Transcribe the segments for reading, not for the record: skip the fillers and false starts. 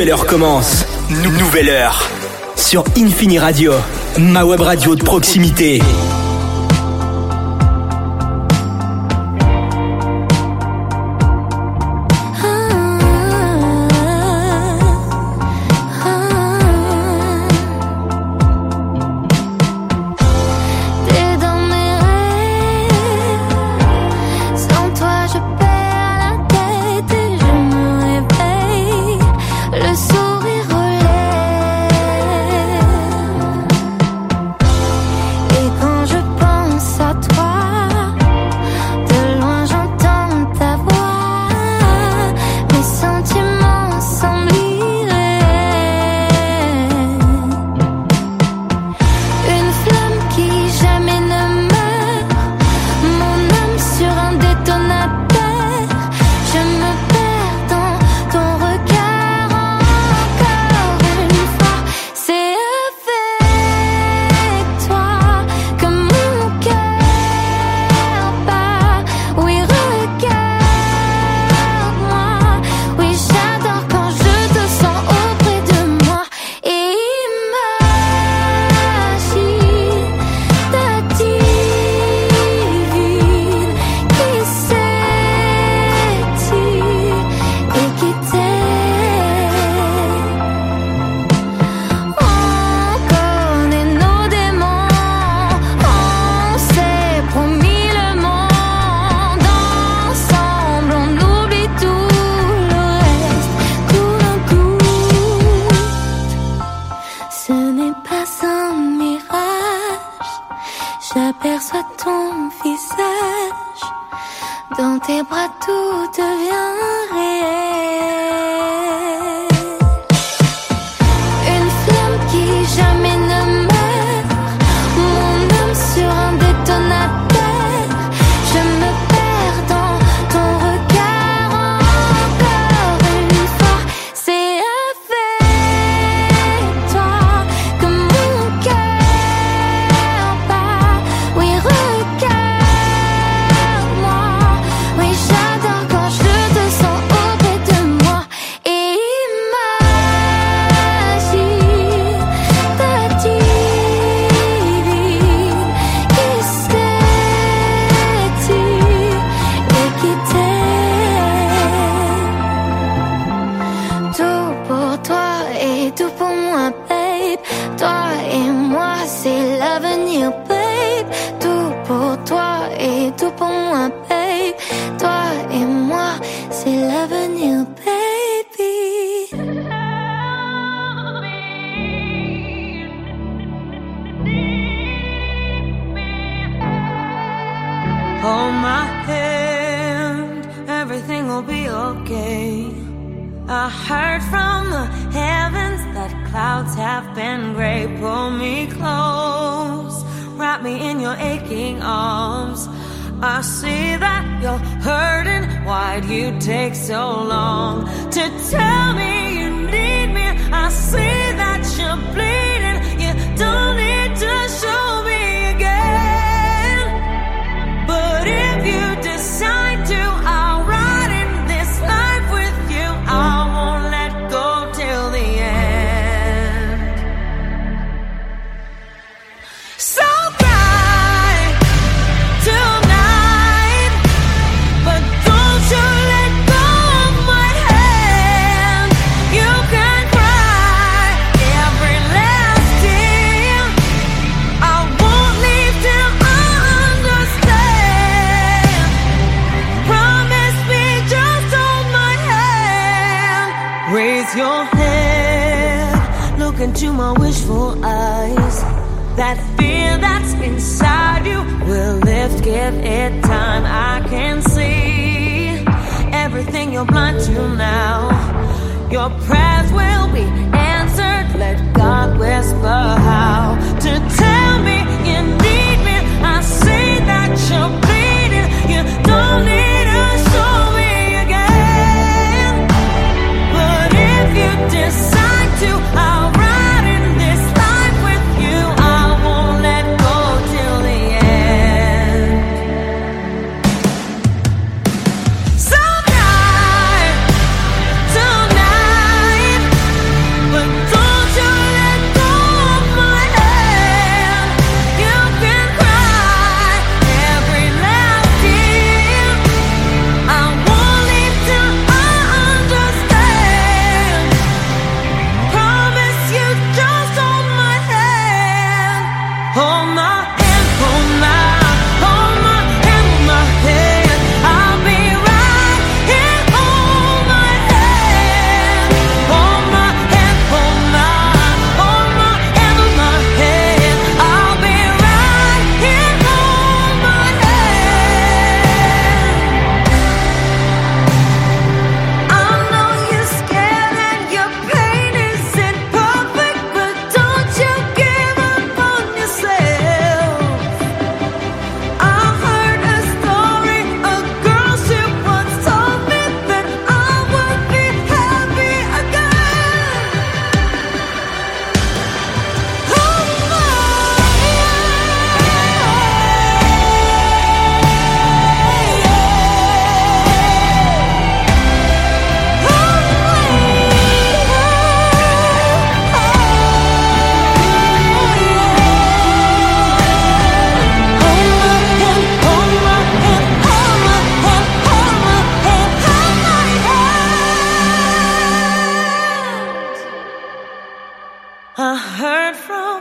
nouvelle heure commence. Nouvelle heure. Sur Infini Radio, ma web radio de proximité.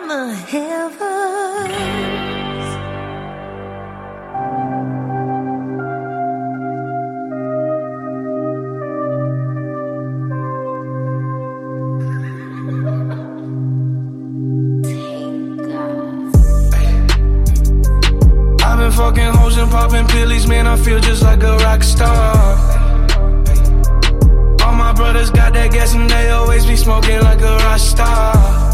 the heavens. I've been fucking hoes and popping pillies, man, I feel just like a rock star. All my brothers got that gas and they always be smoking like a rock star.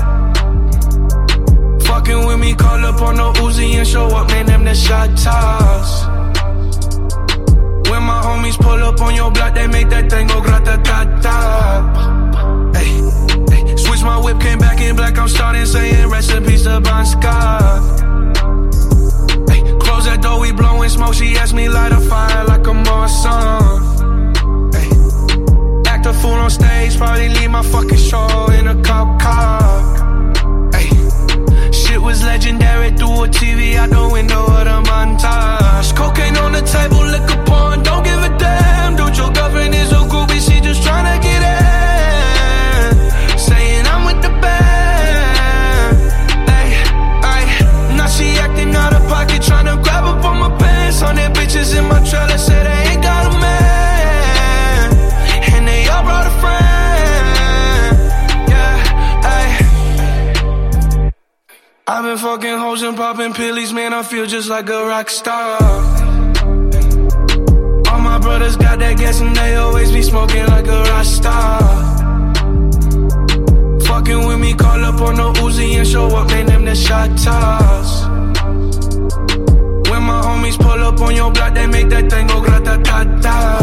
Fucking with me, call up on the Uzi and show up, man, them the shot toss. When my homies pull up on your block, they make that thing go grata-ta-ta. Ay, ay. Switch my whip, came back in black, I'm starting saying recipes to Bon Scott. Ay, close that door, we blowing smoke, she asked me light a fire like a Marsan. Ay, act a fool on stage, probably leave my fucking show in a cop car. Shit was legendary through a TV out the window of the montage. Cocaine on the table, liquor porn, don't give a damn. Dude, your girlfriend is a groupie, she just tryna get in. Saying I'm with the band. Ay, ay. Now she acting out of pocket, tryna grab up on my pants. 100 bitches in my trailer, say they ain't got a man. And they all brought a friend. I've been fucking hoes and popping pillies, man, I feel just like a rock star. All my brothers got that gas and they always be smoking like a rock star. Fucking with me, call up on the Uzi and show up, man, them the shot toss. When my homies pull up on your block, they make that thing go grata-ta-ta.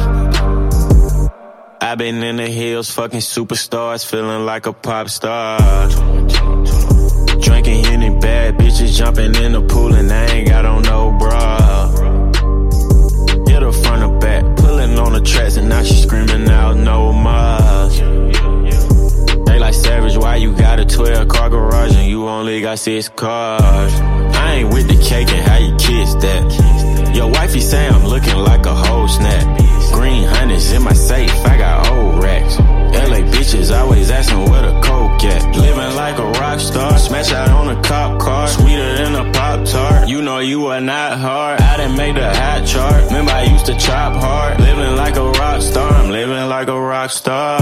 I've been in the hills, fucking superstars, feeling like a pop star. Drinking any bad bitches, jumping in the pool and I ain't got on no bra. Hit her front or back, pulling on the tracks and now she screaming out no more. They like Savage, why you got a 12-car garage and you only got 6 cars? I ain't with the cake and how you kiss that. Your wifey say I'm looking like a whole snap. Green hundreds in my safe, I got old racks. LA bitches always asking where the coke at. Living like a rock star, smash out on a cop car. Sweeter than a Pop-Tart, you know you are not hard. I done made the hot chart, remember I used to chop hard. Living like a rock star, I'm living like a rock star.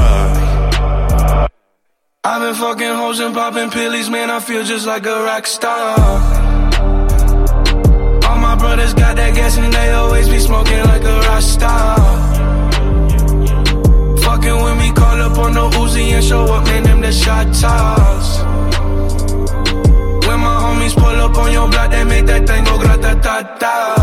I've been fucking hoes and popping pillies, man, I feel just like a rock star. All my brothers got that gas and they always be smoking like a rock star. Fucking with me, call up on the Uzi and show up, man, them the shot toss. When my homies pull up on your block, they make that thing go grata-ta-ta.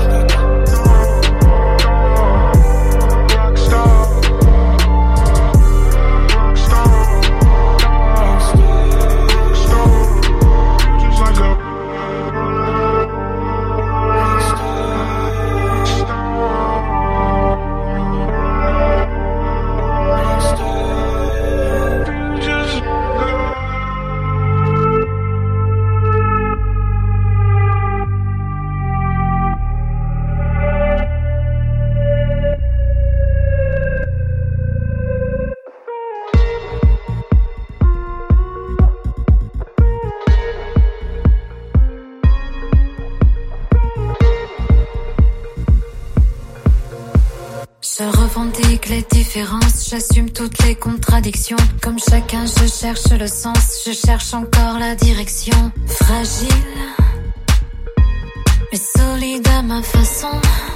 Les différences, j'assume toutes les contradictions. Comme chacun, je cherche le sens, je cherche encore la direction. Fragile, mais solide à ma façon.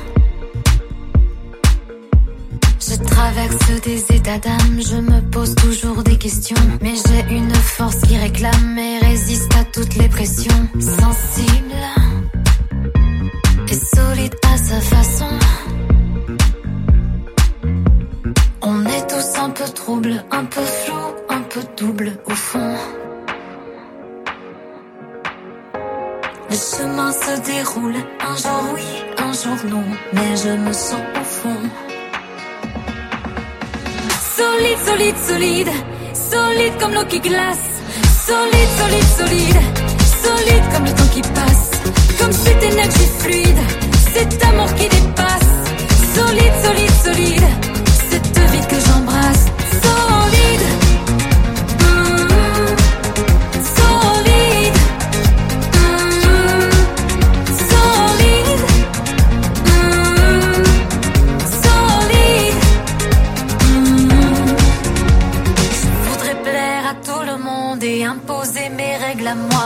Je traverse des états d'âme, je me pose toujours des questions. Mais j'ai une force qui réclame et résiste à toutes les pressions. Sensible et solide à sa façon. On est tous un peu troubles, un peu flous, un peu double au fond. Le chemin se déroule, un jour oui, un jour non, mais je me sens au fond. Solide, solide, solide, solide comme l'eau qui glace. Solide, solide, solide, solide comme le temps qui passe. Comme cette énergie fluide, cet amour qui dépasse. Solide, solide, solide, cette vie que j'embrasse. Solide, solide.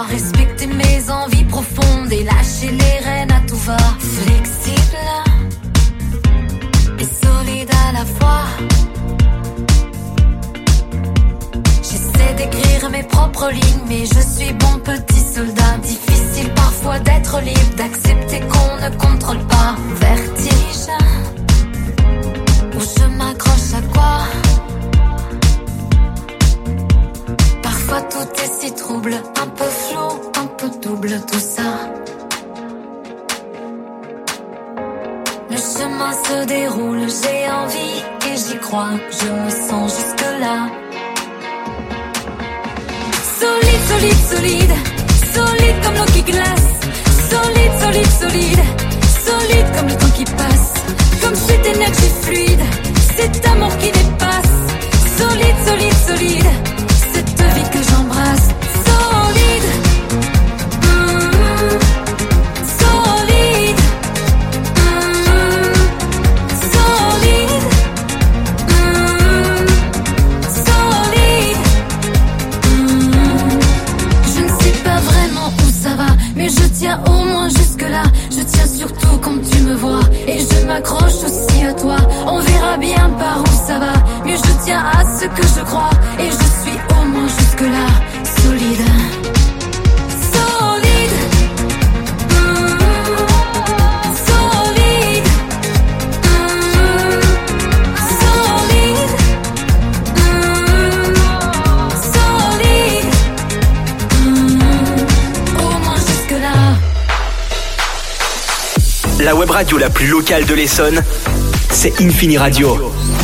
respecter mes envies profondes et lâcher les rênes à tout va. Flexible et solide à la fois. J'essaie d'écrire mes propres lignes, mais je suis bon petit soldat. Difficile parfois d'être libre, d'accepter qu'on ne contrôle pas. Vertige, où je m'accroche à quoi? Parfois tout est si trouble, un peu flou, un peu double, tout ça. Le chemin se déroule, j'ai envie et j'y crois, je me sens jusque-là. Solide, solide, solide, solide comme l'eau qui glace. Solide, solide, solide, solide comme le temps qui passe. Comme cette énergie fluide, cet amour qui dépasse. Solide, solide, solide, cette vie que j'embrasse. Solide, solide, solide, solide. Je ne sais pas vraiment où ça va, mais je tiens au moins jusque-là. Je tiens surtout quand tu me vois, et je m'accroche aussi à toi. On verra bien par où ça va, mais je tiens à ce que je crois, et je suis au moins jusque-là. Solide, solide, solide, solide, solide, au moins jusque-là. La web radio la plus locale de l'Essonne, c'est Infini Radio.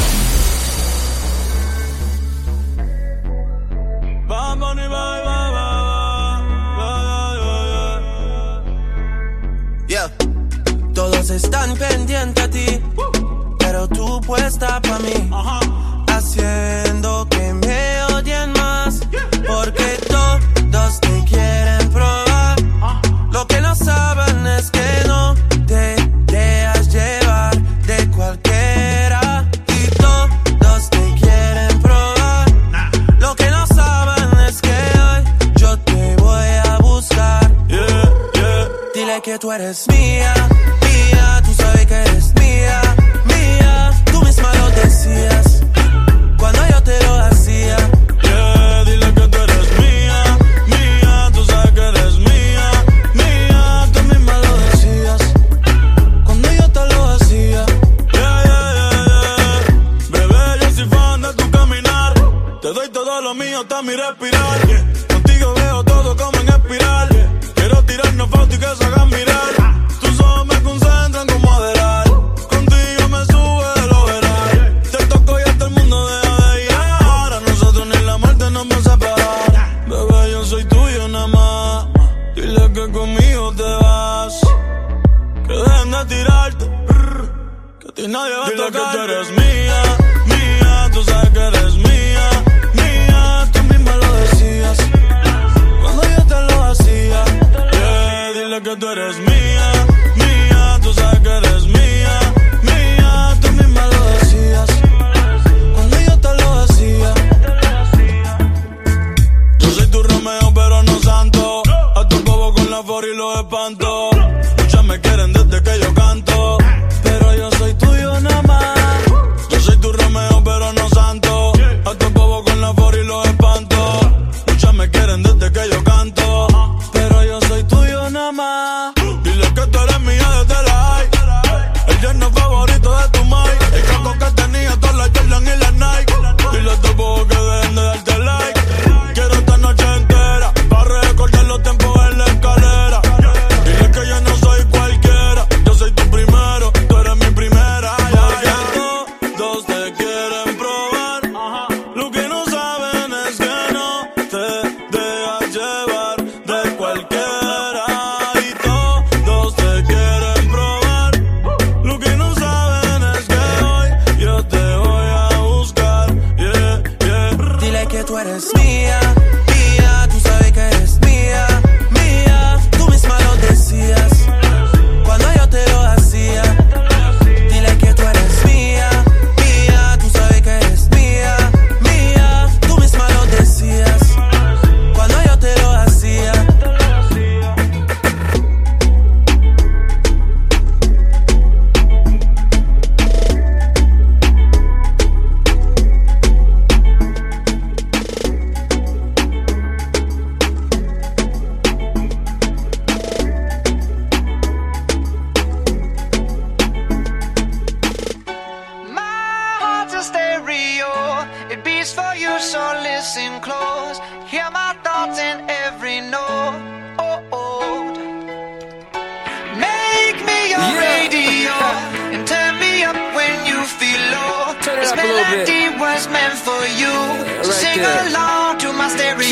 Yeah. Todos están pendientes a ti, pero tú puesta pa' mí, haciendo que me odien más, porque todos te quieren probar. Lo que no saben es que no te dejas llevar de cualquiera, y todos te quieren probar. Lo que no saben es que hoy yo te voy a buscar. Dile que tú eres mía, mía, tú sabes que eres mía, mía. Tú misma lo decías cuando yo te lo hacía. Dile que tú eres mía, mía, tú sabes que eres mía, mía. Tú misma lo decías cuando yo te lo hacía. Bebé, yo soy fan de tu caminar. Te doy todo lo mío hasta mi respirar. Contigo veo todo como en espiral. Quiero tirarnos fotos y que se hagan mirar. Tus ojos me concentran como Adelar. Contigo me sube de lo veral. Te toco y hasta el mundo deja de llegar. A nosotros ni la muerte nos va a separar. Bebé, yo soy tuyo nada más. Dile que conmigo te vas. Que dejen de tirarte. Que a ti nadie va a tocar. Dile que tú eres mía, mía. Tú sabes que eres mía, mía. Tú misma lo decías cuando yo te lo hacía. Dile que tú eres mía, mía, tú sabes que eres mía, mía. Tú misma lo decías cuando yo te lo hacía. Yo soy tu Romeo pero no santo. A tu bobo con la for y los espanto. Muchas me quieren desde que yo canto, pero yo soy tuyo nada más. Yo soy tu Romeo pero no santo. A tu bobo con la for y los espanto. Muchas me quieren desde que yo canto, pero yo soy tuyo nada más.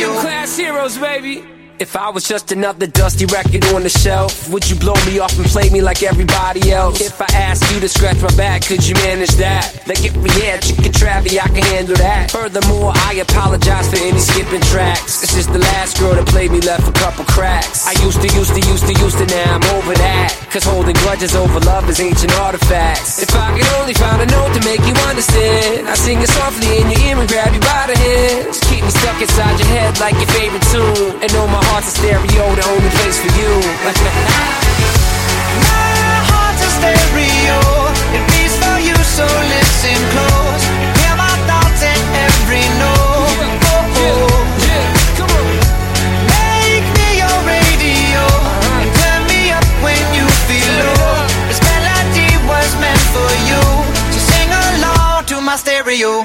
stereo. Gym class heroes, baby. If I was just another dusty record on the shelf, would you blow me off and play me like everybody else? If I asked you to scratch my back, could you manage that? Like if we had Chicken Travie, I can handle that. Furthermore, I apologize for any skipping tracks. This is the last girl that played me, left a couple cracks. I used to, now I'm over that. Cause holding grudges over love is ancient artifacts. If I could only find a note to make you understand, I sing it softly in your ear and grab you by the hands. Keep me stuck inside your head like your favorite tune, and know my heart's a stereo, the only place for you. My heart's a stereo, it beats for you, so listen close. Hear my thoughts in every note. Come on. Make me your radio, and turn me up when you feel low. This melody was meant for you, so sing along to my stereo.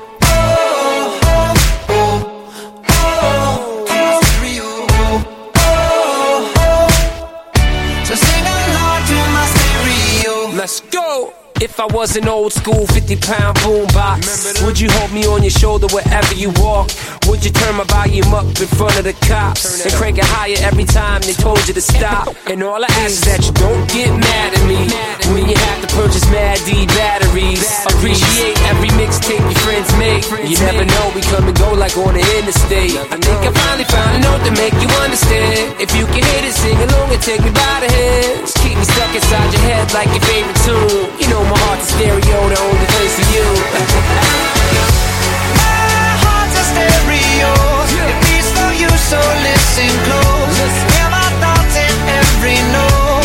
Let's go! If I was an old school 50-pound boombox, would you hold me on your shoulder wherever you walk? Would you turn my volume up in front of the cops and crank it higher every time they told you to stop? And all I ask is that you don't get mad at me when you have to purchase Mad D batteries. Appreciate every mixtape your friends make. You never know, we come and go like on the interstate. I think I finally found a note to make you understand. If you can hit it, sing along and take me by the hands. Keep me stuck inside your head like your favorite tune. You know my heart's a stereo, the only place for you. My heart's a stereo, it beats for you, so listen close. Hear my thoughts in every note.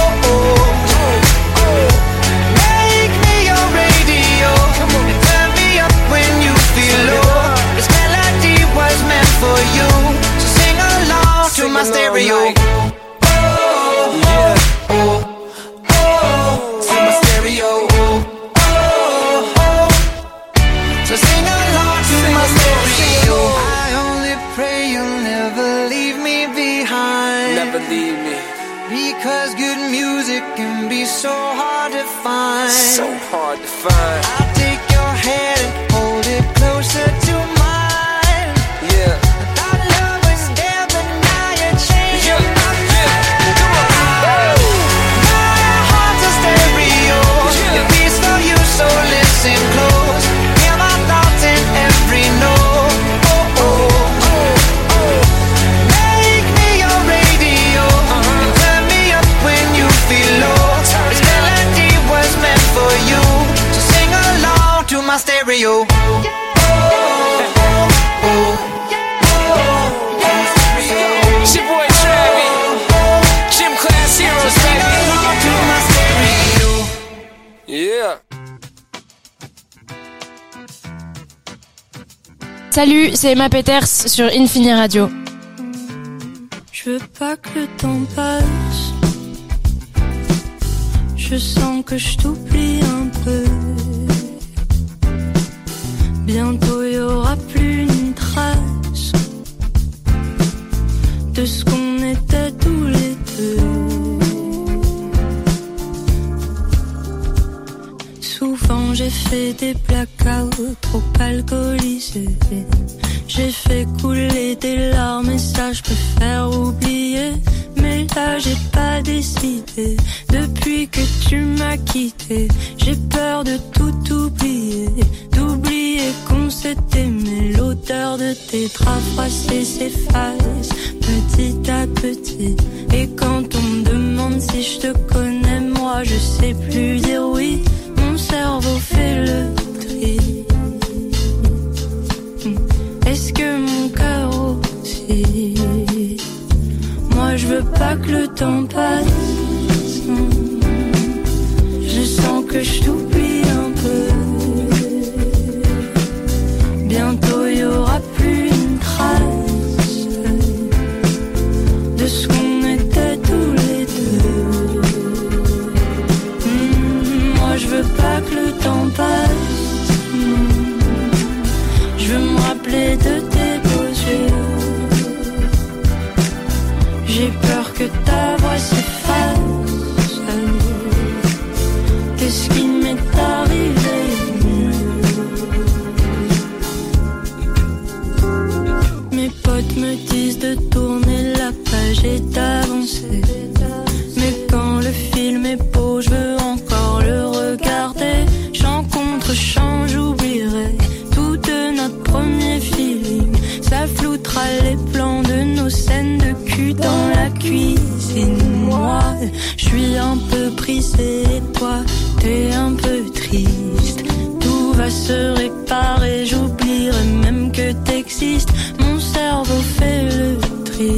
Make me your radio, and turn me up when you feel low. This melody was meant for you, so sing along to my stereo. So sing along to my stereo. I only pray you'll never leave me behind. Never leave me. Because good music can be so hard to find. So hard to find. I'll take your hand and hold it closer to mine. Yeah. Our love was there, but now you're changing my mind. My heart's a stereo, it beats for you, so listen close. Hear my thoughts in every note. Make me your radio, and turn me up when you feel low. This melody was meant for you, so sing along to my stereo. It's your boy Travie, Gym Class Heroes, baby. Yeah. Salut, c'est Emma Peters sur Infini Radio. Je veux pas que le temps passe. Je sens que je t'oublie un peu. Bientôt y aura plus une trace de ce qu'on était tous les deux. Souvent j'ai fait des blackouts trop alcoolisés. J'ai fait couler des larmes et ça je préfère oublier. Mais là j'ai pas décidé. Depuis que tu m'as quitté, j'ai peur de tout oublier. D'oublier qu'on s'est aimé. L'odeur de tes draps froissés s'efface petit à petit. Et quand on me demande si je te connais, moi je sais plus dire oui. Mon cerveau fait le tri. Est-ce que mon cœur aussi? Moi je veux pas que le temps passe. Je sens que je t'oublie un peu. Bientôt y aura plus une trace de ce qu'on était tous les deux. Moi je veux pas que le temps passe. Je veux me rappeler de tes beaux yeux. J'ai peur que ta voix s'efface. Qu'est-ce qui m'est arrivé? Mes potes Je suis un peu prise et toi, t'es un peu triste. Tout va se réparer, j'oublierai même que t'existes. Mon cerveau fait le tri.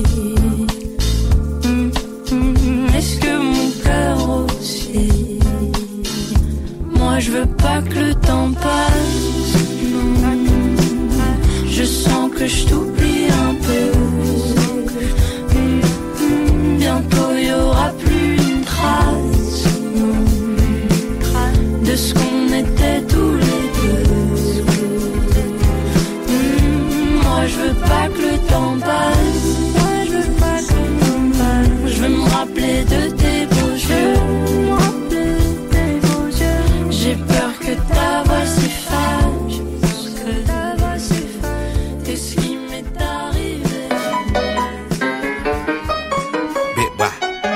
Est-ce que mon cœur aussi? Moi je veux pas que le temps passe, non. Je sens que je t'oublie un peu. Bientôt y aura plus une trace, non, de ce qu'on était tous les deux. Moi je veux pas que le temps passe. Moi je veux pas que le temps passe. Je veux me rappeler de tes beaux yeux. J'ai peur que ta voix s'efface, que ta voix s'efface de ce qui m'est arrivé. Bit why?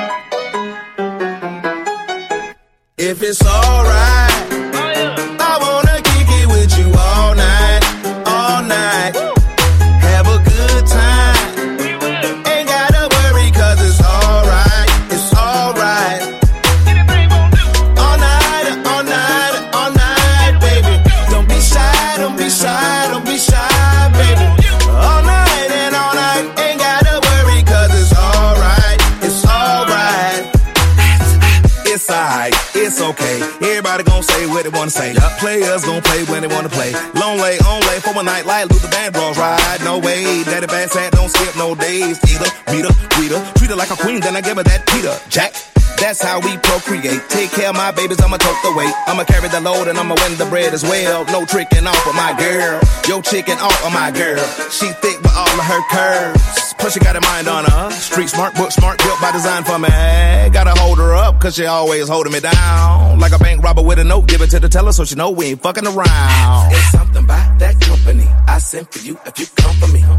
If it's alright, I wanna kick it with you all night, all night. Have a good time. Ain't gotta worry 'cause it's alright, it's alright. All night, all night, all night, baby. Don't be shy, don't be shy, don't be shy, baby. All night and all night, ain't gotta worry 'cause it's alright, it's alright. It's alright, it's okay. Everybody gon' say what they wanna say. Players gon' play when they wanna play. Long lay, on lay for one night like Luther Vandross ride. No way, daddy bad sad, don't skip no days. Either, meet her, greet her, treat her like a queen, then I give her that Peter Jack. That's how we procreate. Take care of my babies, I'ma tote the weight. I'ma carry the load and I'ma win the bread as well. No tricking off of my girl. Yo chicken off of my girl. She thick with all of her curves. Plus she got a mind on her. Street smart, book smart, built by design for me. Gotta hold her up, 'cause she always holding me down. Like a bank robber with a note, give it to the teller so she know we ain't fucking around. It's something about that company I sent for you if you come for me.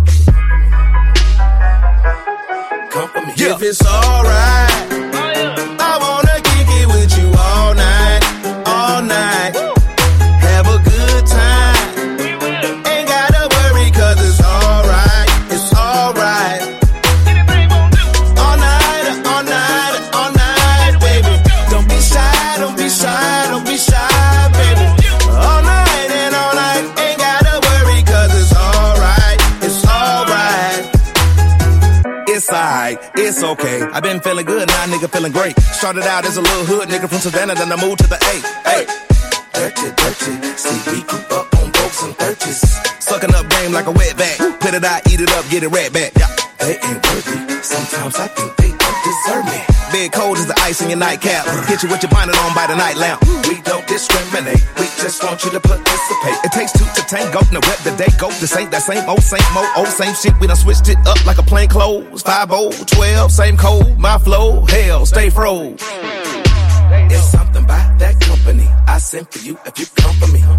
Come for me. Yeah. If it's alright, I wanna kick it with you all night, all night. Have a good time. Ain't gotta worry 'cause it's alright, it's alright. All night, all night, all night, baby. Don't be shy, don't be shy, don't be shy, baby. All night and all night, ain't gotta worry 'cause it's alright, it's alright. It's alright, it's okay. I've been feeling good, now nigga feeling great. Started out as a little hood nigga from Savannah, then I moved to the A. Hey, dirty, dirty. See, we grew up on folks and thirties. Sucking up game like a wet back. Put it out, eat it up, get it right back. Yeah, they ain't worthy. Sometimes I think they don't deserve me. Big cold as the ice in your nightcap. Hit you with your bonnet on by the night lamp. We don't discriminate, we just want you to participate. It takes two to tango, now where the day go. This ain't that same old, same shit. We done switched it up like a plain clothes. 5-0, 12, same code, my flow. Hell, stay froze. It's something about that company I sent for you if you come for me.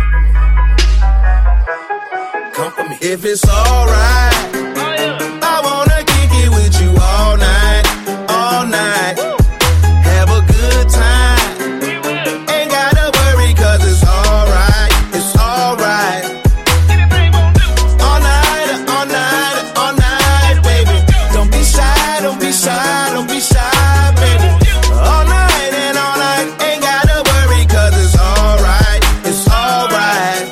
Come for me. If it's alright, I wanna kick it with you all night, all night. Have a good time. Ain't gotta worry 'cause it's alright, it's alright. All night, all night, all night, baby. Don't be shy, don't be shy, don't be shy, baby. All night and all night, ain't gotta worry 'cause it's alright, it's alright.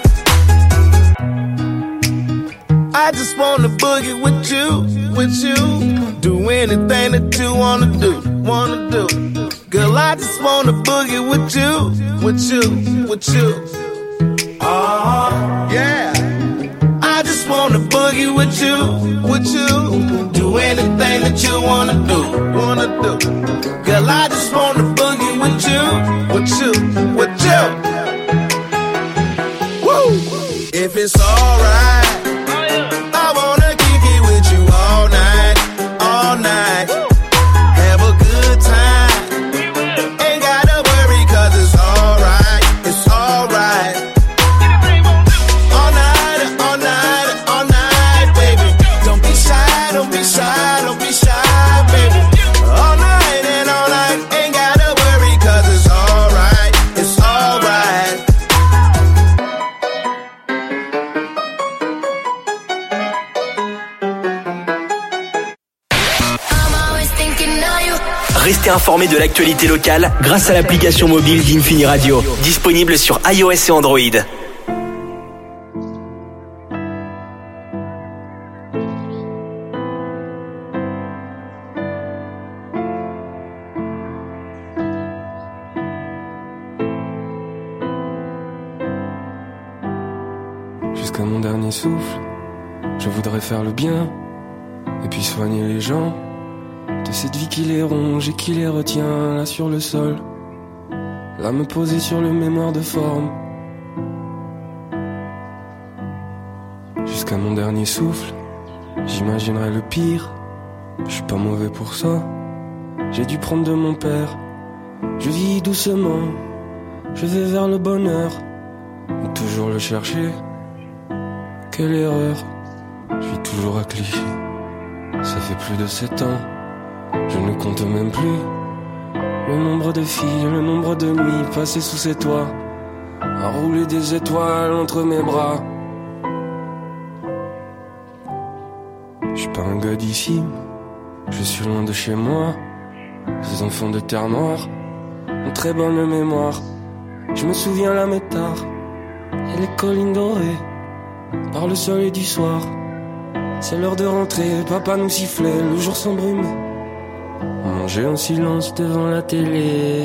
I just wanna boogie with you, with you. Do anything that you wanna do, wanna do. Girl, I just wanna boogie with you, with you, with you. Yeah. I just wanna boogie with you, with you. Do anything that you wanna do, wanna do. Girl, I just wanna boogie with you, with you, with you. Woo! If it's alright, I wanna kick it with you all night, all night. Have a good time. Ain't gotta worry 'cause it's alright, it's alright. All night, all night, all night, baby. Don't be shy, don't be shy, don't be shy, baby. Restez informés de l'actualité locale grâce à l'application mobile d'Infini Radio. Disponible sur iOS et Android. Jusqu'à mon dernier souffle, je voudrais faire le bien et puis soigner les gens de cette vie qui les ronge et qui les retient là sur le sol. Là me poser sur le mémoire de forme. Jusqu'à mon dernier souffle, j'imaginerai le pire. Je suis pas mauvais pour ça, j'ai dû prendre de mon père. Je vis doucement, je vais vers le bonheur, mais toujours le chercher. Quelle erreur, je vis toujours à Clichy. Ça fait plus de 7 ans, je ne compte même plus le nombre de filles, le nombre de nuits passées sous ses toits, à rouler des étoiles entre mes bras. Je suis pas un gars d'ici, je suis loin de chez moi. Ces enfants de terre noire ont très bonne mémoire. Je me souviens la métard et les collines dorées par le soleil du soir. C'est l'heure de rentrer, papa nous sifflait, le jour s'embrume. On mangeait en silence devant la télé.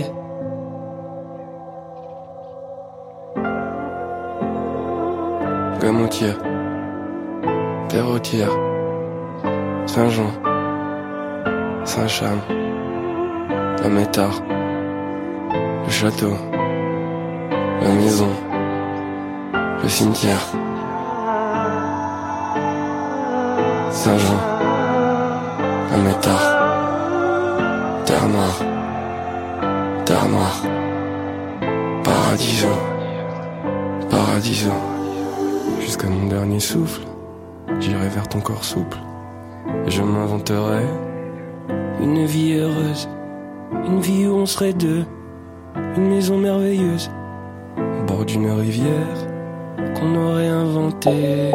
Gamotière, Perrotière, Saint-Jean, Saint-Cham, la Métard, le château, la maison, le cimetière, Saint-Jean, la Métard, Terre Noire, Paradiso, Paradiso. Jusqu'à mon dernier souffle, j'irai vers ton corps souple et je m'inventerai une vie heureuse, une vie où on serait deux, une maison merveilleuse au bord d'une rivière qu'on aurait inventée.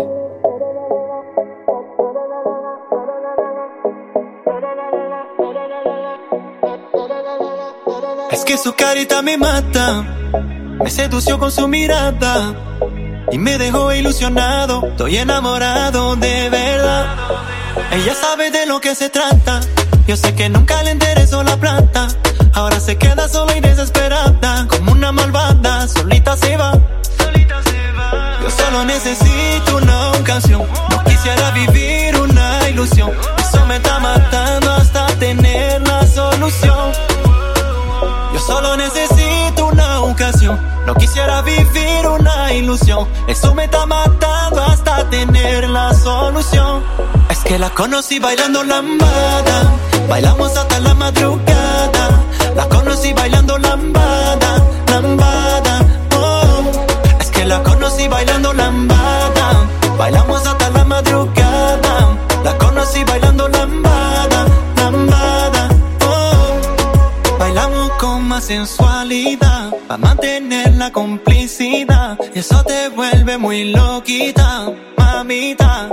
Es que su carita me mata, me sedució con su mirada y me dejó ilusionado, estoy enamorado de verdad. Ella sabe de lo que se trata, yo sé que nunca le interesó la plata. Ahora se queda sola y desesperada, como una malvada, solita se va. Yo solo necesito una ocasión, no quisiera vivir una ilusión. Eso me está matando hasta tener la solución. Yo solo necesito una ocasión, no quisiera vivir una ilusión. Eso me está matando hasta tener la solución. Es que la conocí bailando lambada, bailamos hasta la madrugada. La conocí bailando lambada, lambada, oh. Es que la conocí bailando lambada, bailamos hasta la madrugada. La conocí bailando lambada, lambada, oh. Bailamos con más sensualidad, para mantener la complicidad. Y eso te vuelve muy loquita, mamita.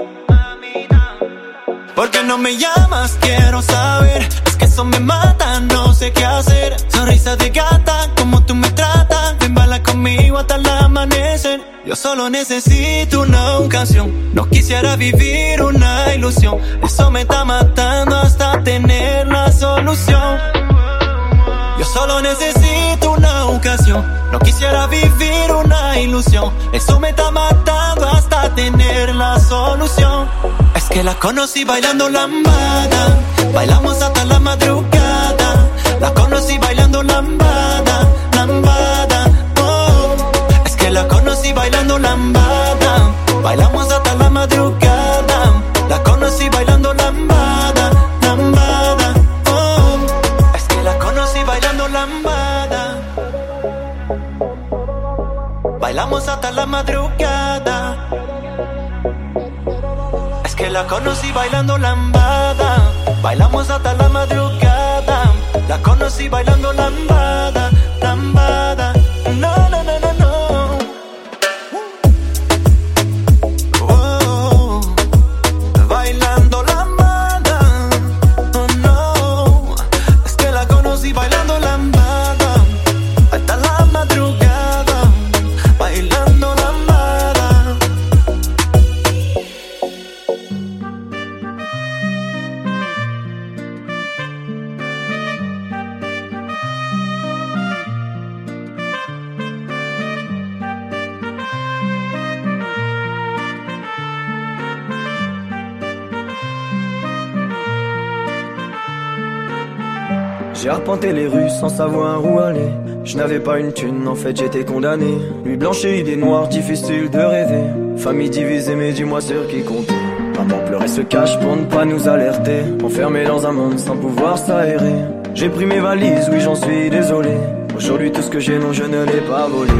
¿Por qué no me llamas? Quiero saber. Es que eso me mata, no sé qué hacer. Sonrisa de gata, como tú me tratas. Ven, baila conmigo hasta el amanecer. Yo solo necesito una ocasión, no quisiera vivir una ilusión. Eso me está matando hasta tener la solución. Yo solo necesito una ocasión, no quisiera vivir una ilusión. Eso me está matando hasta tener la solución. Es que la conocí bailando lambada, bailamos hasta la madrugada. La conocí bailando lambada, lambada, oh. Es que la conocí bailando lambada, bailamos hasta la madrugada. La conocí bailando lambada, lambada, oh. Es que la conocí bailando lambada, bailamos hasta la madrugada. Es que la conocí bailando lambada, bailamos hasta la madrugada. La conocí bailando lambada, lambada. No, no, no, no, no. Oh, bailando lambada. Oh no, es que la conocí J'ai arpenté les rues sans savoir où aller. Je n'avais pas une thune, en fait j'étais condamné. Nuit blanche et idées noires, difficile de rêver. Famille divisée, mais dis-moi sur qui compter. Maman pleurait se cache pour ne pas nous alerter. Enfermé dans un monde sans pouvoir s'aérer. J'ai pris mes valises, oui j'en suis désolé. Aujourd'hui tout ce que j'ai, non je ne l'ai pas volé.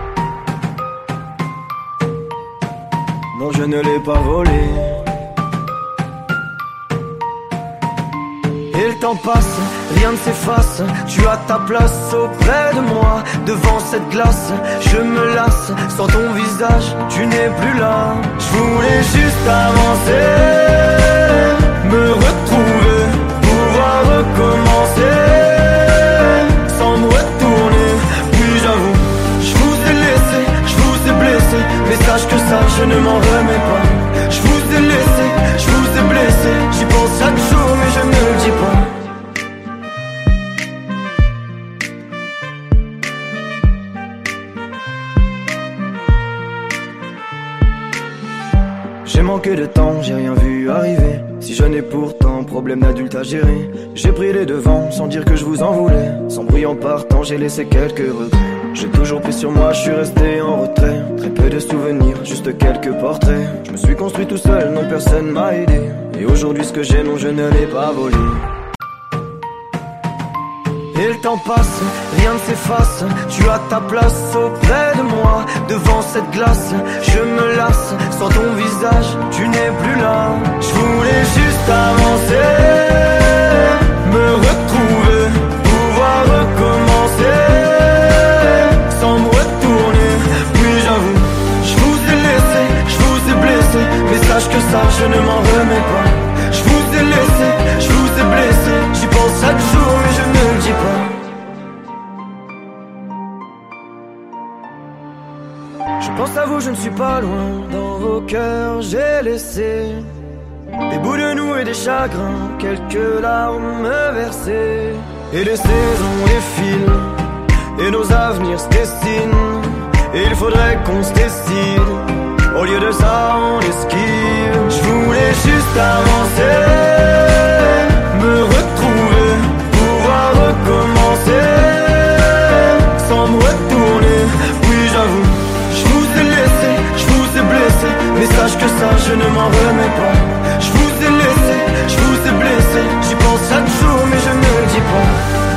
Non je ne l'ai pas volé. Et le temps passe, rien ne s'efface. Tu as ta place auprès de moi. Devant cette glace, je me lasse. Sans ton visage, tu n'es plus là. Je voulais juste avancer, me retrouver, pouvoir recommencer, sans me retourner. Puis j'avoue, je vous ai laissé, je vous ai blessé. Mais sache que ça, je ne m'en remets pas. Je vous ai laissé, je vous ai blessé. J'y pense chaque jour, mais je ne le dis pas. J'ai manqué de temps, j'ai rien vu arriver. Si je n'ai pourtant problème d'adulte à gérer. J'ai pris les devants sans dire que je vous en voulais. Sans bruit en partant, j'ai laissé quelques regrets. J'ai toujours pris sur moi, je suis resté en retrait. Très peu de souvenirs, juste quelques portraits. Je me suis construit tout seul, non personne m'a aidé. Et aujourd'hui ce que j'ai, non je ne l'ai pas volé. Et le temps passe, rien ne s'efface. Tu as ta place auprès de moi. Devant cette glace, je me lasse. Sans ton visage, tu n'es plus là. Je voulais juste avancer, me retrouver, pouvoir recommencer, sans me retourner. Puis j'avoue, je vous ai laissé, je vous ai blessé. Mais sache que ça, je ne m'en remets pas. Je vous ai laissé, je vous ai blessé. J'y pense chaque jour, mais je ne le dis pas. Je pense à vous, je ne suis pas loin. Dans vos cœurs, j'ai laissé des bouts de nous et des chagrins, quelques larmes versées. Et les saisons défilent, et nos avenirs se dessinent. Et il faudrait qu'on se décide. Au lieu de ça, on esquive. Je voulais juste avancer, me retrouver, pouvoir recommencer, sans me retourner. Oui, j'avoue, je vous ai laissé, je vous ai blessé. Mais sache que ça, je ne m'en remets pas. Je vous ai laissé, je vous ai blessé. J'y pense chaque jour, mais je ne le dis pas.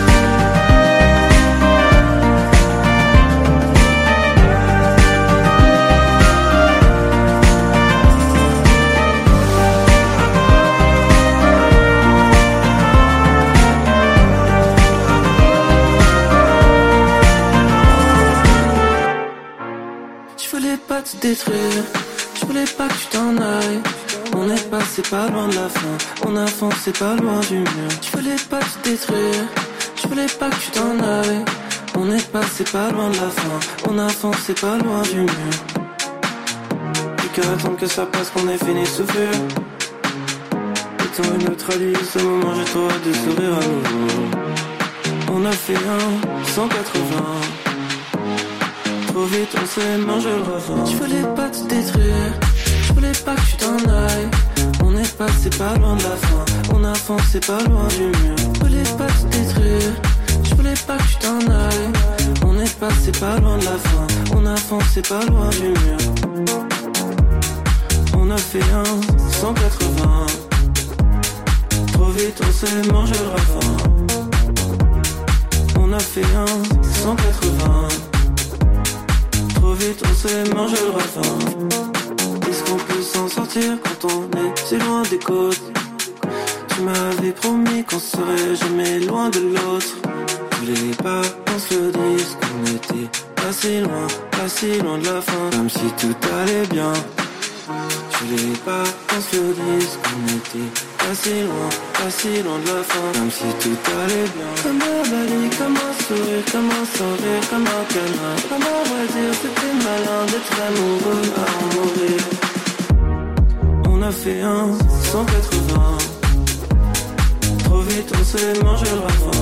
Te détruire, je voulais pas que tu t'en ailles. On est passé pas loin de la fin, on a foncé pas loin du mur. Je voulais pas te détruire, je voulais pas que tu t'en ailles. On est passé pas loin de la fin, on a foncé pas loin du mur. Plus qu'à attendre que ça passe, qu'on ait fini de souffrir. Autant neutralise ce moment, j'ai trop hâte de sourire à nouveau. On a fait un 180. Trop vite on s'est mangé le refrain. Je voulais pas te détruire, je voulais pas que tu t'en ailles. On est passé pas loin de la fin, on a foncé pas loin du mur. Je voulais pas te détruire, je voulais pas que tu t'en ailles. On est passé pas loin de la fin, on a foncé pas loin du mur. On a fait un 180. Trop vite on s'est mangé le refrain. On a fait un 180. Trop vite on s'est mangé le refrain. Est-ce qu'on peut s'en sortir quand on est si loin des côtes? Tu m'avais promis qu'on serait jamais loin de l'autre. Je voulais pas qu'on se le dise, qu'on était pas si loin de la fin. Comme si tout allait bien. Je voulais pas qu'on se le dise, qu'on était pas si loin de la fin. Comme si tout allait bien. Comme un bali, comme un sourire, comme un sourire, comme un câlin. Comme un vrai dire, c'était malin d'être amoureux à en mourir. On a fait un 180. Trop vite on s'est mangé le refrain.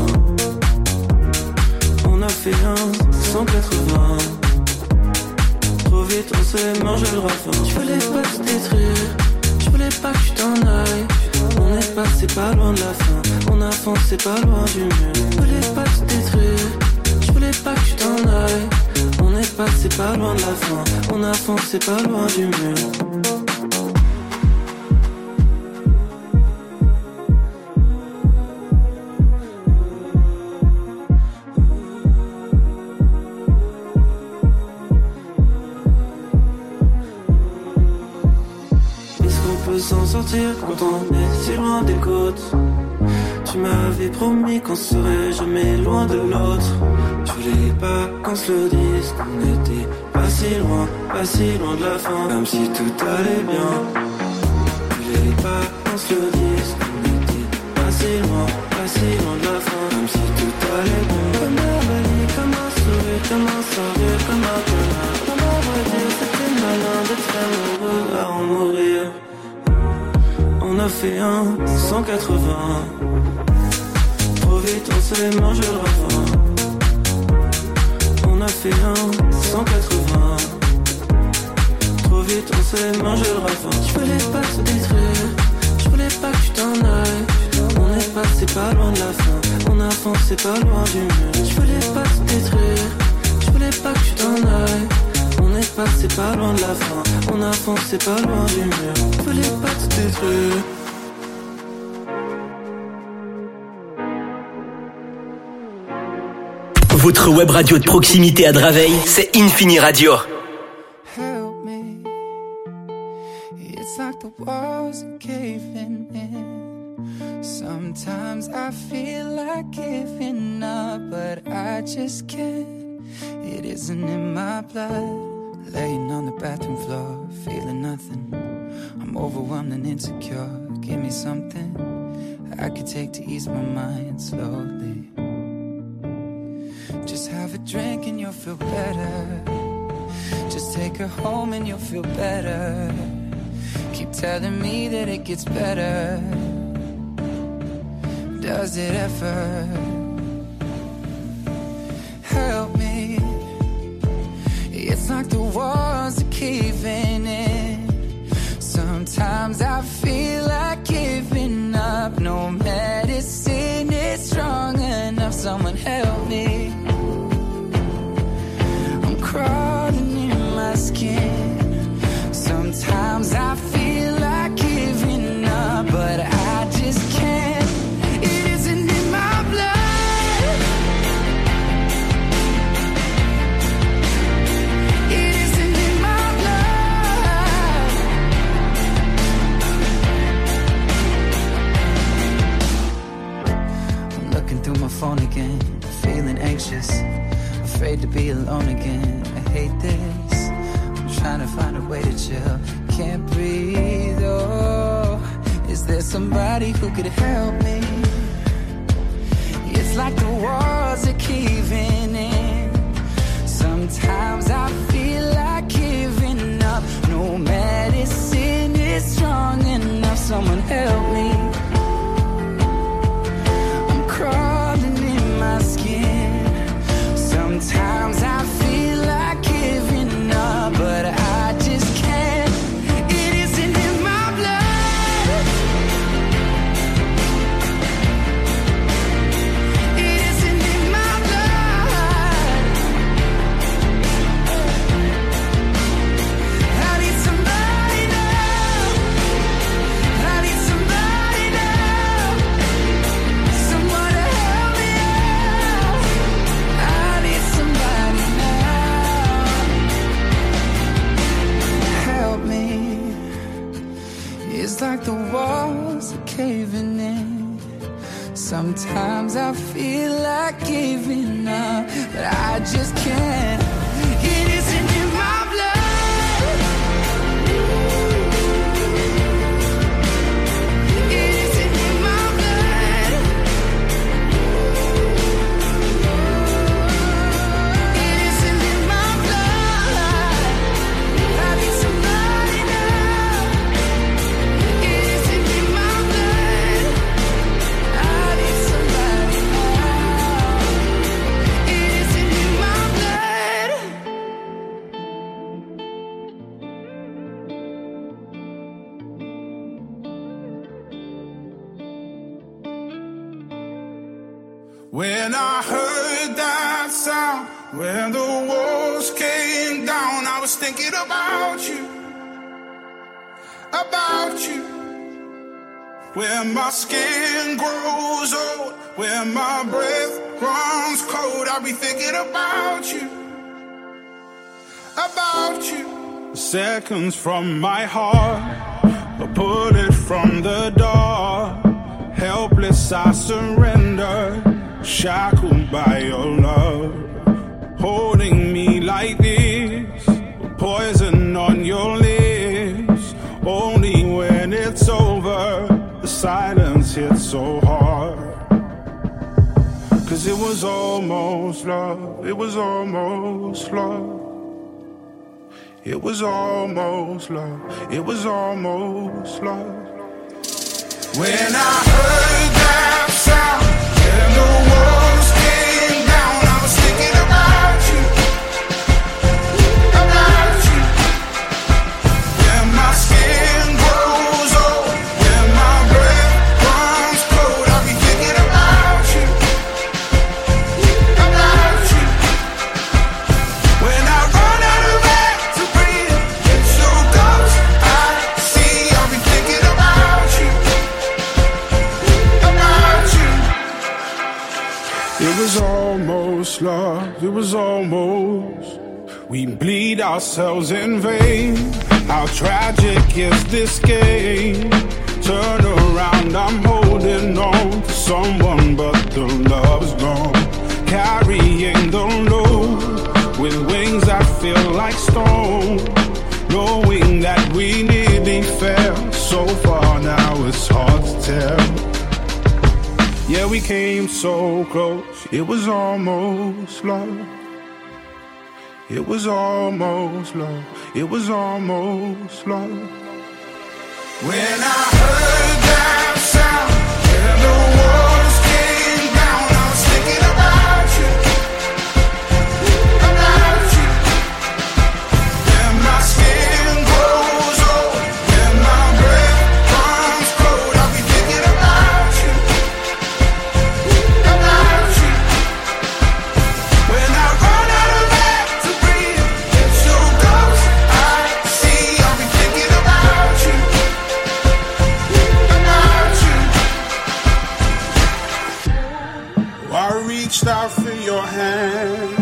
On a fait un 180. Trop vite on s'est mangé le refrain. Je voulais pas te détruire, je voulais pas que tu t'en ailles. On est passé pas loin de la fin, on a foncé pas loin du mur. Je voulais pas te détruire, je voulais pas que tu t'en ailles. On est passé pas loin de la fin, on a foncé pas loin du mur. S'en sortir quand on est si loin des côtes. Tu m'avais promis qu'on serait jamais loin de l'autre. Je voulais pas qu'on se le dise, qu'on était pas si loin de la fin, comme si tout allait bien. Je voulais pas qu'on se le dise, qu'on était pas si loin de la fin, comme si tout allait bien. Comme un rallye, comme un sourire, comme un sourire, comme un connard. Comme un vrai dire, c'était malin d'être amoureux à en mourir. On a fait un 180. Trop vite on s'est mangé le ravin. On a fait un 180. Trop vite on s'est mangé le ravin. Je voulais pas te détruire, je voulais pas que tu t'en ailles. On est passé pas loin de la fin, on a foncé pas loin du mur. Je voulais pas te détruire, je voulais pas que tu t'en ailles. On est passé pas loin de la fin, on a foncé pas loin du mur. Je voulais pas te détruire. Votre web radio de proximité à Draveil, c'est Infini Radio. Help me. It's like the walls are caving in. Sometimes I feel like giving up, but I just can't. It isn't in my blood. Laying on the bathroom floor, feeling nothing. I'm overwhelmed and insecure. Give me something I could take to ease my mind slowly. Just have a drink and you'll feel better. Just take her home and you'll feel better. Keep telling me that it gets better. Does it ever? Help me. It's like the walls are caving in. Sometimes I feel like giving up. No medicine is strong enough. Someone help me. I'm crawling in my skin. Sometimes I feel like giving up, but I just can't. It isn't in my blood. It isn't in my blood. I'm looking through my phone again, feeling anxious, afraid to be alone again. I hate this. I'm trying to find a way to chill. Can't breathe, oh. Is there somebody who could help me? It's like the walls are caving in. Sometimes I feel like giving up. No medicine is strong enough. Someone help me. I'm crawling in my skin. Sometimes I feel like giving up, but I just can't. It isn't in my blood. It isn't in my blood. I need somebody now. I need somebody now. Someone to help me out. I need somebody now. Help me. It's like the walls are caving in. Sometimes I feel like giving up, but I just can't. It isn't in my blood. It isn't in my blood. It isn't in my blood. I need somebody now. It isn't in my blood. I need somebody now. It isn't in my blood. When I heard that sound, when the walls came down, I was thinking about you, about you. When my skin grows old, when my breath runs cold, I'll be thinking about you, about you. Seconds from my heart, a bullet from the dark. Helpless I surrender, shackled by your love. Holding me like this, poison on your lips. Only when it's over, the silence hits so hard. Cause it was almost love, it was almost love. It was almost love, it was almost love. When I heard that sound, and the walls came down, I was thinking about you, about you. When my skin grows old, when my breath runs cold, I'll be thinking about you, about you. When I run out of air to breathe, it's your ghost I see, I'll be thinking about you. It was almost love, it was almost. We bleed ourselves in vain. How tragic is this game? Turn around, I'm holding on to someone, but the love is gone. Carrying the load with wings that feel like stone. Knowing that we nearly fell so far, now it's hard to tell. Yeah, we came so close, it was almost love. It was almost love, it was almost love. When I heard that sound, and the walls came down, I was thinking about you, about you. When my skin grows old, when my breath runs cold, I'll be thinking about you. Reached out for your hand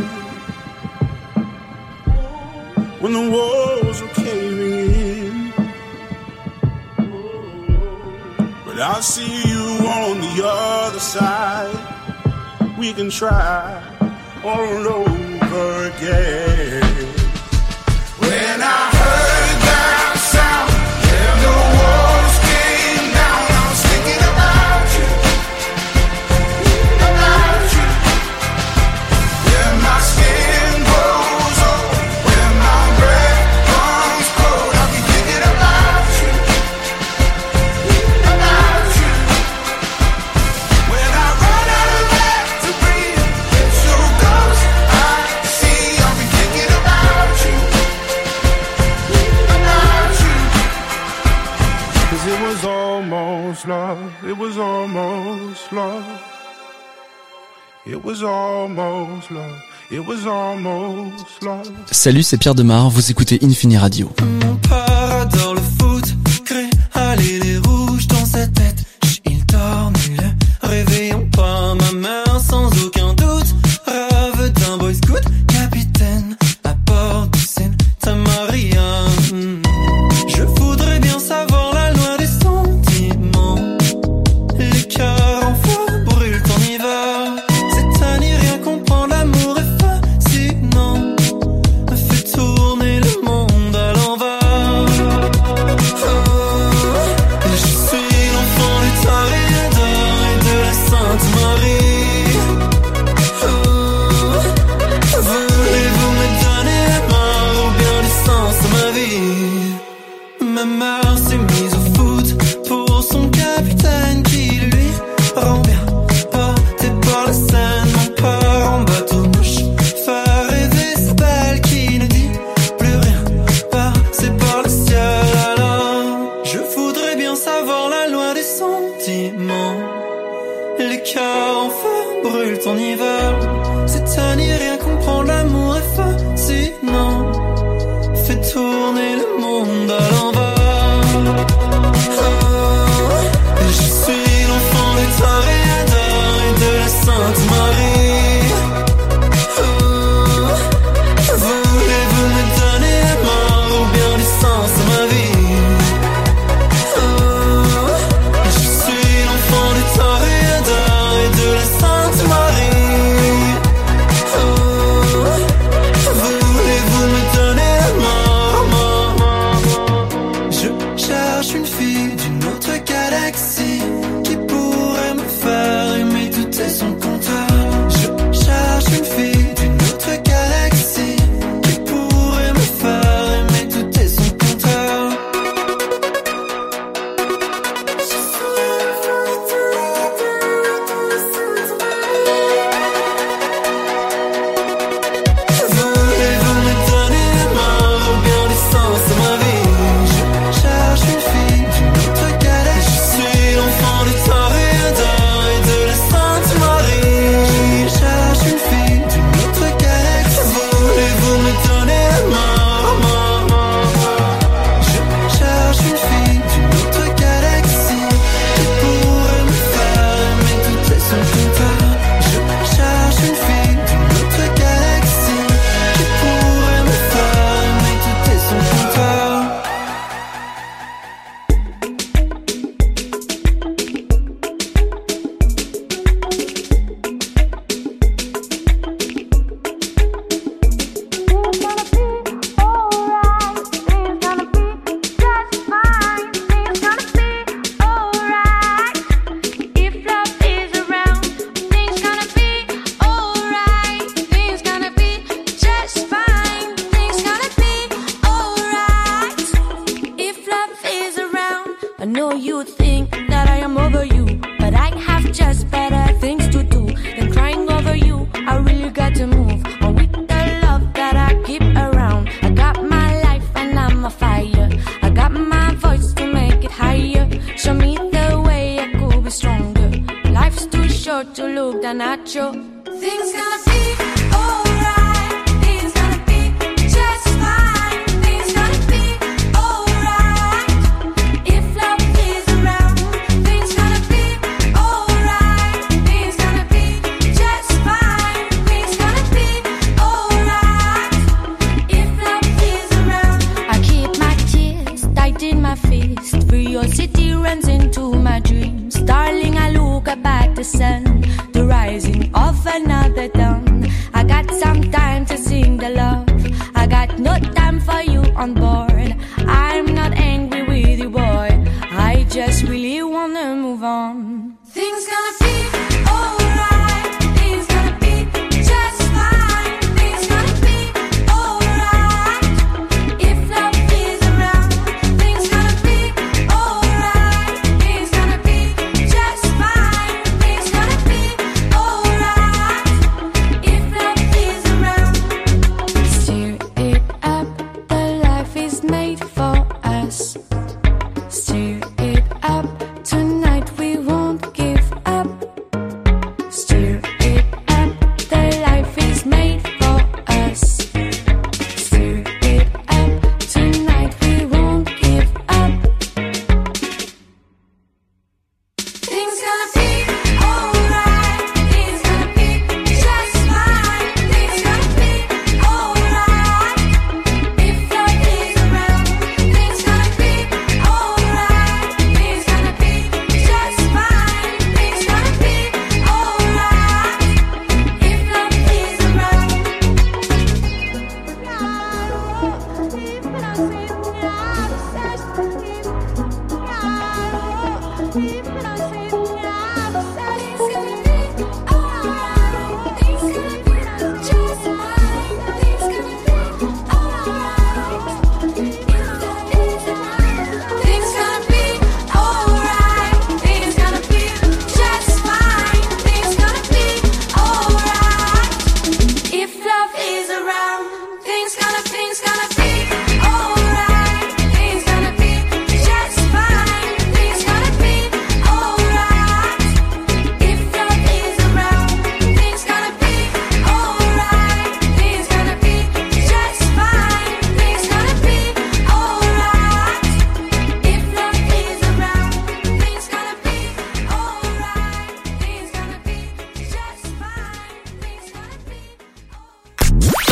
when the walls were caving in, but I see you on the other side. We can try all over again. When I heard that sound and the walls came down, I was thinking about you. Love, it was almost love. It was almost love. It was almost love. Salut, c'est Pierre Demar, vous écoutez Infini Radio. Mon père adore le foot, crée aller les rouges dans sa tête. Il dort, mais le réveillons pas ma mère sans aucun doute. Rêve d'un boy scout, capitaine à bord du Santa Maria. Je voudrais bien savoir la loi des sentiments. Les cœurs en feu brûlent en hiver. C'est à n'y rien comprendre, l'amour est fascinant. Fait tourner le monde à l'envers. le temps n'y va. C'est à n'y rien comprendre, l'amour est fascinant. Fait tourner le monde à l'envers. Je suis l'enfant des toréadors et de la Sainte Marie. Voulez-vous me donner la mort ou bien du sens à ma vie? Je suis l'enfant des toréadors et de la Sainte Marie. Voulez-vous me donner la mort? Je cherche une fille d'une autre galaxie qui pourrait me faire aimer tout et son contraire. Je cherche une fille d'une autre galaxie qui pourrait me faire aimer tout et son contraire. Voulez-vous me donner la mort ou bien du sens à ma vie? Je cherche une fille d'une autre galaxie. Je suis l'enfant des toréadors et de la Sainte Marie. Je cherche une fille d'une autre galaxie. Voulez-vous me donner la mort? Je cherche une fille d'une autre galaxie qui pourrait me faire aimer tout et son contraire. Je cherche une fille d'une autre galaxie qui pourrait me faire aimer tout et son contraire. I know you think that I am over you, but I have just better things to do than crying over you. I really got to move on with the love that I keep around. I got my life and I'm a fire. I got my voice to make it higher. Show me the way I could be stronger. Life's too short to look down at you. Things gonna be alright. Things gonna be just fine. Things gonna be alright. If love is around, things gonna be alright. Things gonna be just fine. Things gonna be alright. If love is around, I keep my tears tight in my fist. Curiosity runs into my dreams. Darling, I look up at the sun, the rising of another dawn. I got some time to sing the love. I got no time for you on board. I'm not angry with you, boy. I just really wanna move on. Things gonna be alright. Things gonna be just fine. Things gonna be alright. If love is around, things gonna be alright. Things gonna be just fine. Things gonna be alright.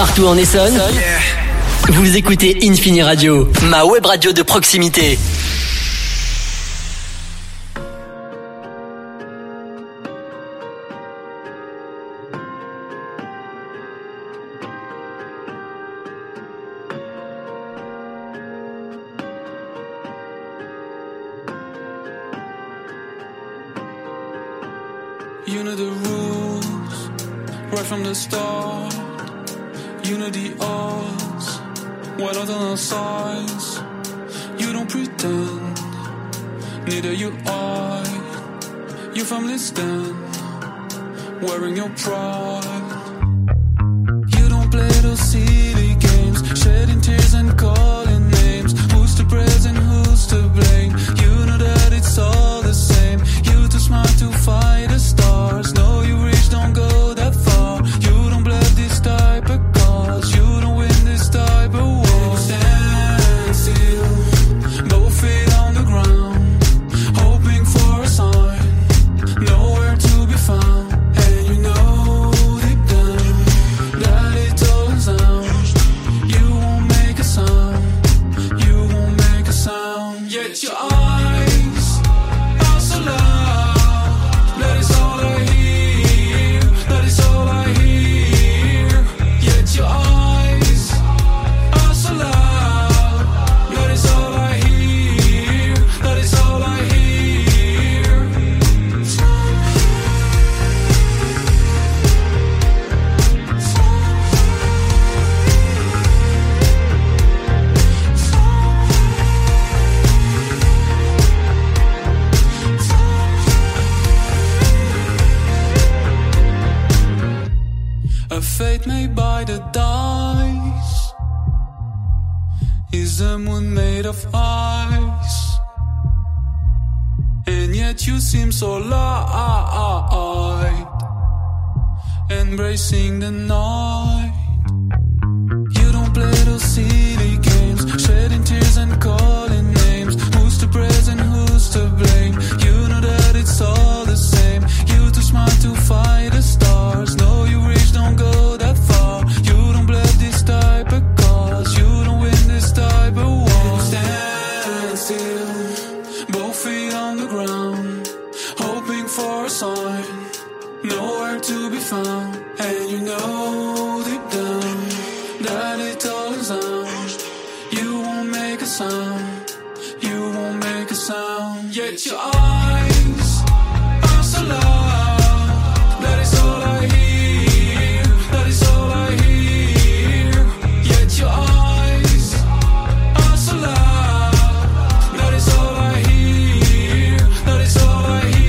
partout en Essonne. Vous écoutez Infini Radio, ma web radio de proximité. You know the rules, right from the start. You know the odds, what are on our sides. You don't pretend, neither you I. Your family stand, wearing your pride. You don't play those silly games, shedding tears and calling names. Who's to praise and who's to blame? You know that it's all the same. You too smart to fight the stars. No, you reach, don't go that far. You don't blab this type of cause. You don't win this type of war. Stand still, both feet on the ground, hoping for a sign. Nowhere to be found. And you know deep down that it all sounds. You won't make a sound. You won't make a sound. Yet your eyes are so loud. That is all I hear. That is all I hear. Yet your eyes are so loud. That is all I hear. That is all I hear. A fate made by the dice. Is the moon made of ice? And yet you seem so light, embracing the night. You don't play those silly games, shedding tears and calling names. Who's to praise and who's to blame? You know that it's all the same. You too smart to fight the stars. No, you reach, don't go that far. You don't blab this type of cause. You don't win this type of war. Stand still, both feet on the ground, hoping for a sign. Nowhere to be found. And you know deep down that it all is out. You won't make a sound. You won't make a sound. Yet your eyes are so loud. That is all I hear. That is all I hear. Yet your eyes are so loud. That is all I hear. That is all I hear.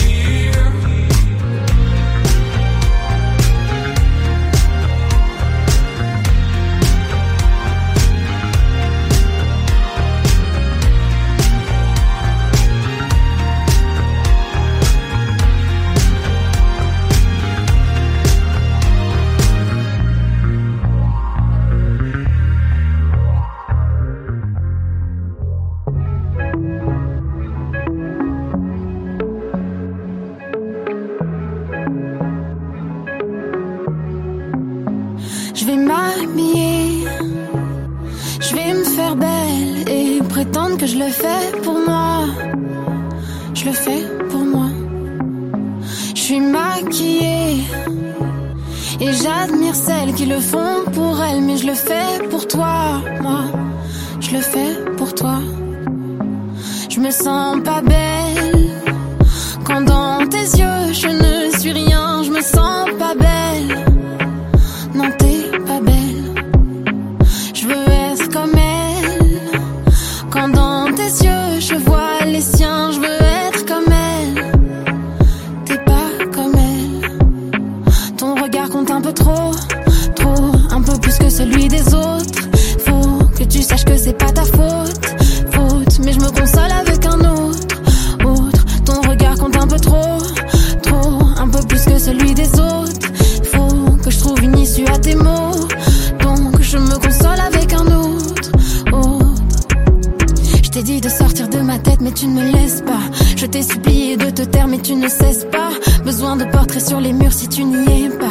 Je vais m'habiller, je vais me faire belle et prétendre que je le fais pour moi. Je le fais pour moi. Je suis maquillée et j'admire celles qui le font pour elles, mais je le fais pour toi, moi. Je le fais pour toi. Je me sens pas belle quand dans tes yeux je ne suis rien. Je me sens pas belle. Non, t'es pas belle. Je veux être comme elle. Quand dans tes yeux je vois les siens, je veux être comme elle. T'es pas comme elle. Ton regard compte un peu trop, trop, un peu plus que celui des autres. Faut que tu saches que c'est pas ta faute, faute, mais je me console avec un autre, autre. Ton regard compte un peu trop, trop, un peu plus que celui des autres. Faut que je trouve une issue à tes mots, donc je me console avec un autre, autre. Je t'ai dit de sortir de ma tête mais tu ne me laisses pas. Je t'ai supplié de te taire mais tu ne cesses pas. Besoin de portraits sur les murs si tu n'y es pas.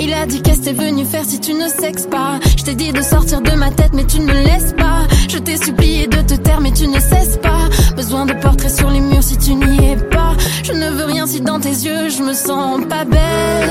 Il a dit qu'est-ce que t'es venu faire si tu ne sexes pas. Je t'ai dit de sortir de ma tête mais tu ne me laisses pas. Je t'ai supplié de te taire mais tu ne cesses pas. Besoin de portraits sur les murs si tu n'y es pas. Je ne veux rien si dans tes yeux je me sens pas belle.